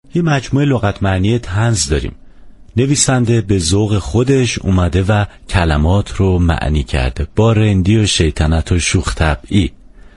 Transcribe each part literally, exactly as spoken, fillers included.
یه مجموعه لغت معنی طنز داریم. نویسنده به ذوق خودش اومده و کلمات رو معنی کرده با رندی و شیطنت و شوخ طبعی.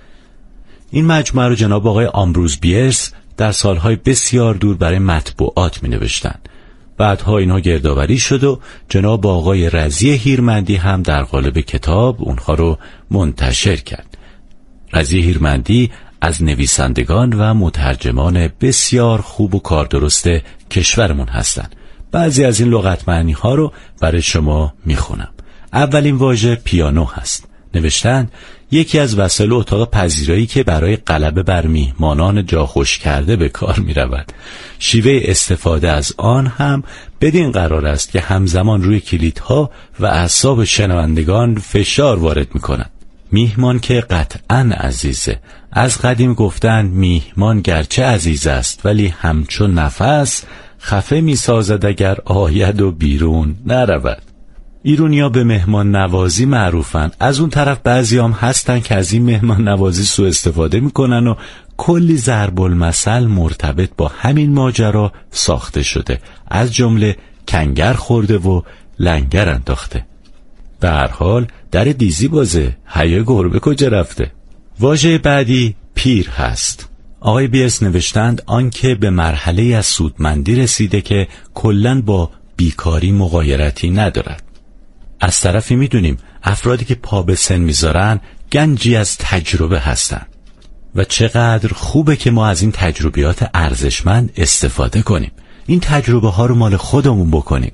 این مجموعه رو جناب آقای آمبروز بیرس در سالهای بسیار دور برای مطبوعات می نوشتن. بعدها اینها گردآوری شد و جناب آقای رضی هیرمندی هم در قالب کتاب اونها رو منتشر کرد. رضی هیرمندی از نویسندگان و مترجمان بسیار خوب و کاردرست کشورمون هستند. بعضی از این لغت معنی ها رو برای شما میخونم. اولین واژه پیانو هست. نوشتن یکی از وسایل اتاق پذیرایی که برای غلبه بر میهمانان جا خوش کرده به کار می رود. شیوه استفاده از آن هم بدین قرار است که همزمان روی کلیدها و اعصاب شنوندگان فشار وارد می کند. میهمان که قطعاً عزیزه. از قدیم گفتن میهمان گرچه عزیز است ولی همچون نفس خفه می سازد اگر آید و بیرون نرود. ایرونیا به مهمان نوازی معروفن. از اون طرف بعضی هم هستن که از این مهمان نوازی سوء استفاده میکنن و کلی ضرب المثل مرتبط با همین ماجرا ساخته شده، از جمله کنگر خورده و لنگر انداخته. به هر حال در دیزی بازه، حیا گربه کجا رفته؟ واژه بعدی پیر هست. آقای بیرس نوشتند آنکه به مرحله از سودمندی رسیده که کلاً با بیکاری مغایرتی ندارد. از طرفی میدونیم افرادی که پا به سن میذارن گنجی از تجربه هستن و چقدر خوبه که ما از این تجربیات ارزشمند استفاده کنیم. این تجربه ها رو مال خودمون بکنیم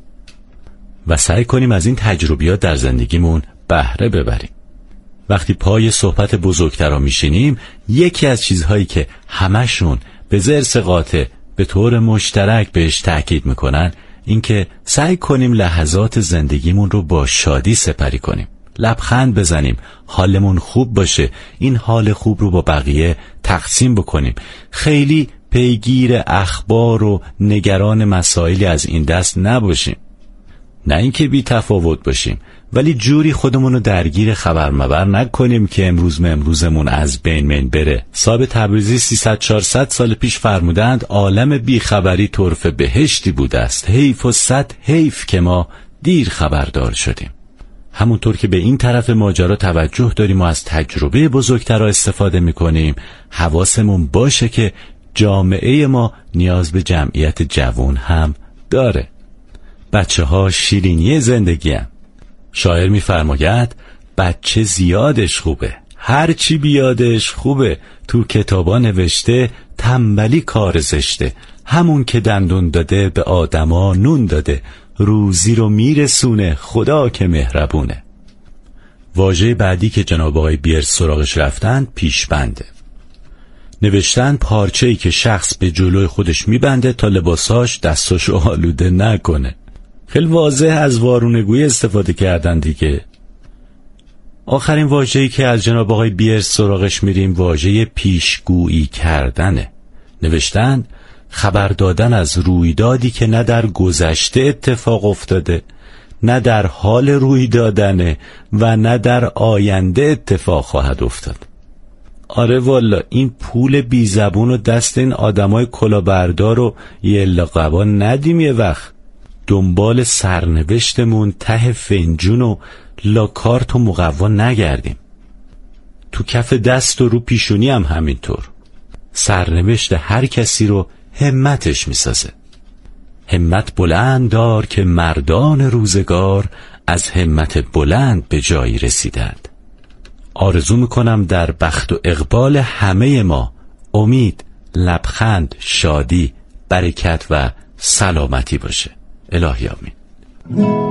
و سعی کنیم از این تجربیات در زندگیمون بهره ببریم. وقتی پای صحبت بزرگترا میشینیم یکی از چیزهایی که همشون به ضرس قاطع به طور مشترک بهش تأکید میکنن این که سعی کنیم لحظات زندگیمون رو با شادی سپری کنیم، لبخند بزنیم، حالمون خوب باشه، این حال خوب رو با بقیه تقسیم بکنیم. خیلی پیگیر اخبار و نگران مسائلی از این دست نباشیم. نه اینکه بی تفاوت باشیم ولی جوری خودمون رو درگیر خبر مبر نکنیم که امروز به امروزمون از بین من بره. صاحب تبریزی سیصد چهارصد سال پیش فرمودند عالم بی خبری طرف بهشتی بوده است. حیف و صد حیف که ما دیر خبردار شدیم. همونطور که به این طرف ماجرا توجه داریم و از تجربه بزرگترها استفاده میکنیم، حواسمون باشه که جامعه ما نیاز به جمعیت جوان هم داره. بچه ها شیرینی زندگی هم. شاعر می‌فرماید بچه زیادش خوبه، هر چی بیادش خوبه. تو کتابا نوشته تنبلی کار زشته، همون که دندون داده به آدما نون داده، روزی رو میرسونه خدا که مهربونه. واژه بعدی که جناب آقای بیرس سراغش رفتن پیشبنده. نوشتن پارچه‌ای که شخص به جلوی خودش میبنده تا لباساش دستاشو آلوده نکنه. خیلی واضح از وارونگویی استفاده کردن دیگه. آخرین واژه‌ای که از جناب آقای بیرس سراغش میریم واژه پیشگویی کردنه. نوشتن خبر دادن از رویدادی که نه در گذشته اتفاق افتاده، نه در حال روی دادنه و نه در آینده اتفاق خواهد افتاد. آره والا این پول بی زبون و دست این آدمای کلاهبردار و یلا قبا ندیم. یه وقت دنبال سرنوشتمون ته فنجون و لاکارت و مقوا نگردیم. تو کف دست و رو پیشونی هم همینطور. سرنوشت هر کسی رو همتش میسازه. همت بلند دار که مردان روزگار از همت بلند به جایی رسیدند. آرزو میکنم در بخت و اقبال همه ما امید، لبخند، شادی، برکت و سلامتی باشه. الهی آمین.